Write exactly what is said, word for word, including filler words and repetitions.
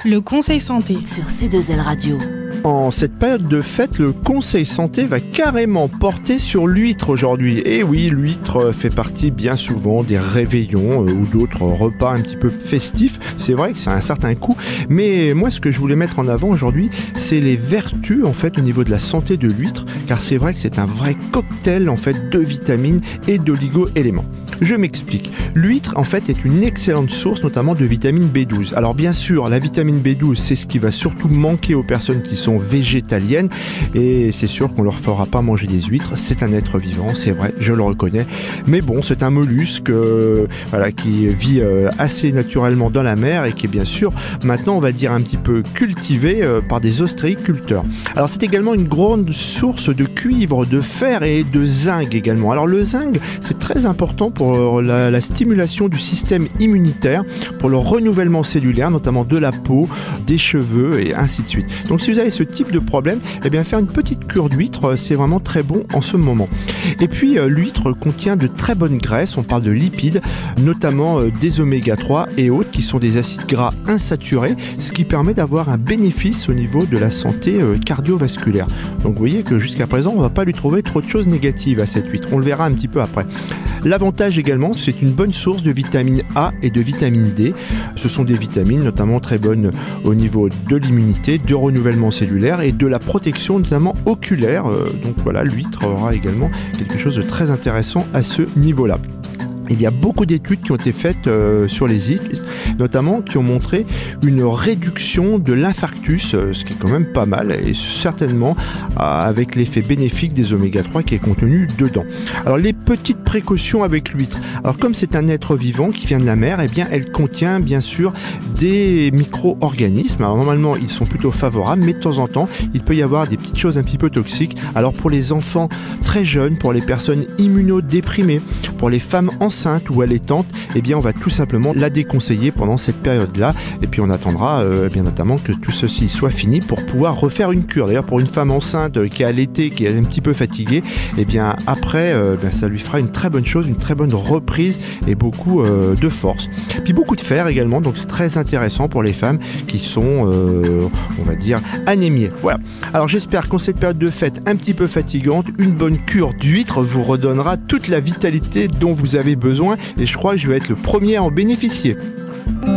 Le conseil santé sur C deux L Radio. En cette période de fête, le conseil santé va carrément porter sur l'huître aujourd'hui. Et oui, l'huître fait partie bien souvent des réveillons euh, ou d'autres repas un petit peu festifs. C'est vrai que ça a un certain coût, mais moi ce que je voulais mettre en avant aujourd'hui, c'est les vertus en fait au niveau de la santé de l'huître, car c'est vrai que c'est un vrai cocktail en fait de vitamines et d'oligo-éléments. Je m'explique. L'huître, en fait, est une excellente source, notamment de vitamine B douze. Alors, bien sûr, la vitamine B douze, c'est ce qui va surtout manquer aux personnes qui sont végétaliennes. Et c'est sûr qu'on leur fera pas manger des huîtres. C'est un être vivant, c'est vrai, je le reconnais. Mais bon, c'est un mollusque, euh, voilà, qui vit euh, assez naturellement dans la mer et qui est bien sûr, maintenant, on va dire un petit peu cultivé euh, par des ostréiculteurs. Alors, c'est également une grande source de cuivre, de fer et de zinc également. Alors, le zinc, c'est très important pour pour la, la stimulation du système immunitaire, pour le renouvellement cellulaire, notamment de la peau, des cheveux et ainsi de suite. Donc si vous avez ce type de problème, eh bien faire une petite cure d'huître, c'est vraiment très bon en ce moment. Et puis euh, l'huître contient de très bonnes graisses, on parle de lipides, notamment euh, des oméga trois et autres, qui sont des acides gras insaturés, ce qui permet d'avoir un bénéfice au niveau de la santé euh, cardiovasculaire. Donc vous voyez que jusqu'à présent, on ne va pas lui trouver trop de choses négatives à cette huître. On le verra un petit peu après. L'avantage également, c'est une bonne source de vitamine A et de vitamine D. Ce sont des vitamines notamment très bonnes au niveau de l'immunité, de renouvellement cellulaire et de la protection notamment oculaire. Donc voilà, l'huître aura également quelque chose de très intéressant à ce niveau-là. Il y a beaucoup d'études qui ont été faites euh, sur les huîtres, notamment qui ont montré une réduction de l'infarctus, euh, ce qui est quand même pas mal, et certainement euh, avec l'effet bénéfique des oméga trois qui est contenu dedans. Alors les petites précautions avec l'huître. Alors comme c'est un être vivant qui vient de la mer, eh bien elle contient bien sûr des micro-organismes. Alors normalement ils sont plutôt favorables, mais de temps en temps il peut y avoir des petites choses un petit peu toxiques. Alors pour les enfants très jeunes, pour les personnes immunodéprimées, pour les femmes enceintes, enceinte ou allaitante, eh bien on va tout simplement la déconseiller pendant cette période-là, et puis on attendra euh, bien notamment que tout ceci soit fini pour pouvoir refaire une cure. D'ailleurs pour une femme enceinte euh, qui est allaitée, qui est un petit peu fatiguée, eh bien après euh, ben, ça lui fera une très bonne chose, une très bonne reprise et beaucoup euh, de force. Puis beaucoup de fer également, donc c'est très intéressant pour les femmes qui sont euh, on va dire anémiées. Voilà. Alors j'espère qu'en cette période de fête un petit peu fatigante, une bonne cure d'huître vous redonnera toute la vitalité dont vous avez besoin, et je crois que je vais être le premier à en bénéficier.